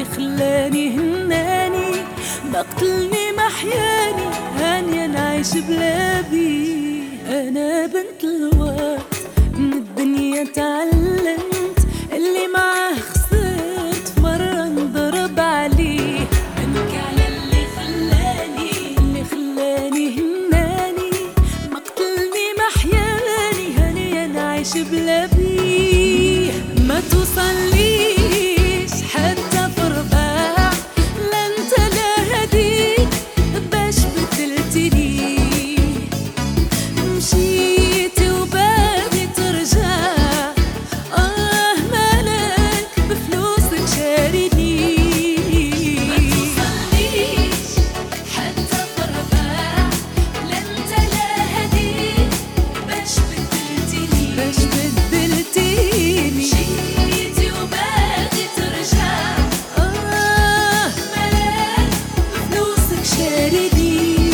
اللي خلاني هناني، ما قتلني ما حياني، هانية نعيش بلا بيه. أنا بنت الوقت من الدنيا تعلمت، اللي معاه خسرت مرة نضرب عليه. بنك على اللي خلاني هناني، ما قتلني ما حياني، هانية نعيش بلا بيه. ما توصليش حتى في رباع، لا انت لا هديك باش بدلتني. مشيتي وباغي ترجع، مالك بفلوسك شاريني. ما توصليش حتى في رباع، لا انت لا هديك باش بدلتني. مشيتي وباغي ترجع، مالك بفلوسك شاريني.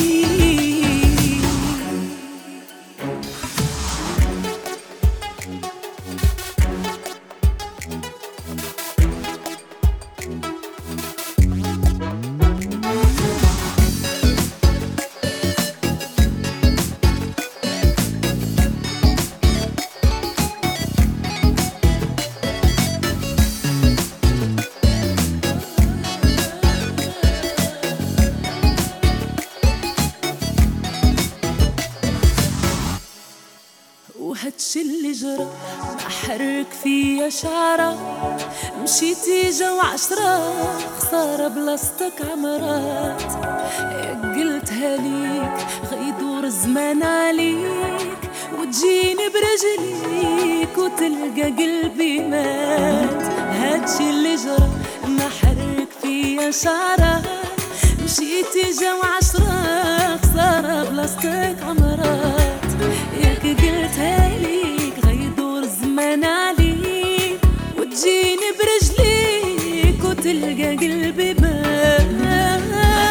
وهادشي اللي جرى ما حرك فيا شعرة. مشيتي جو 10 خسارة بلاصتك عمرات. قلتها ليك غيدور الزمان عليك، وتجيني برجليك وتلقى قلبي مات. هادشي اللي جرى ما حرك فيا شعرة. مشيتي جو 10 خسارة بلاصتك عمرات. ياك قلتها ليك غيدور الزمان عليك، وتجيني برجليك وتلقى قلبي مات.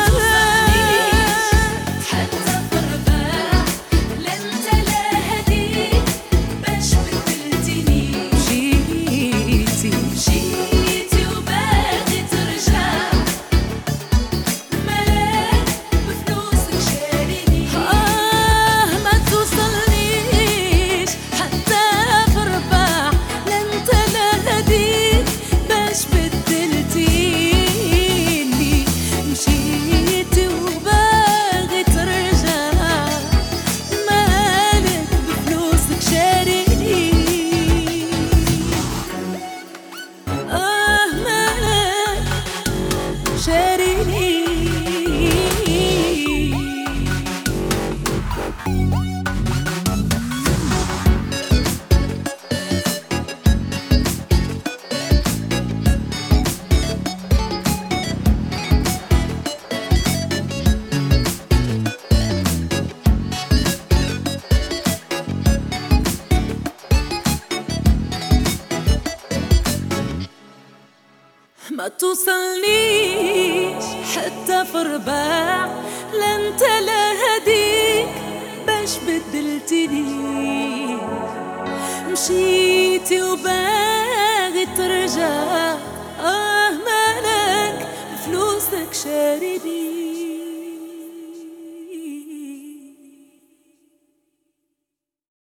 حتى في رباع، لا انت لا هديك باش بدلتني. مشيتي وباغي ترجع، مالك بفلوسك شاريني. ما توصلنيش حتى في رباع، لا انت لا هديك باش بدلتيني. مشيتي وباغي ترجع، مالك بفلوسك شاريني. مالك شاريني. ما توصلنيش حتى في رباع، لا انت لا هديك باش بدلتني. مشيتي وباغي ترجع، مالك فلوسك شاريني.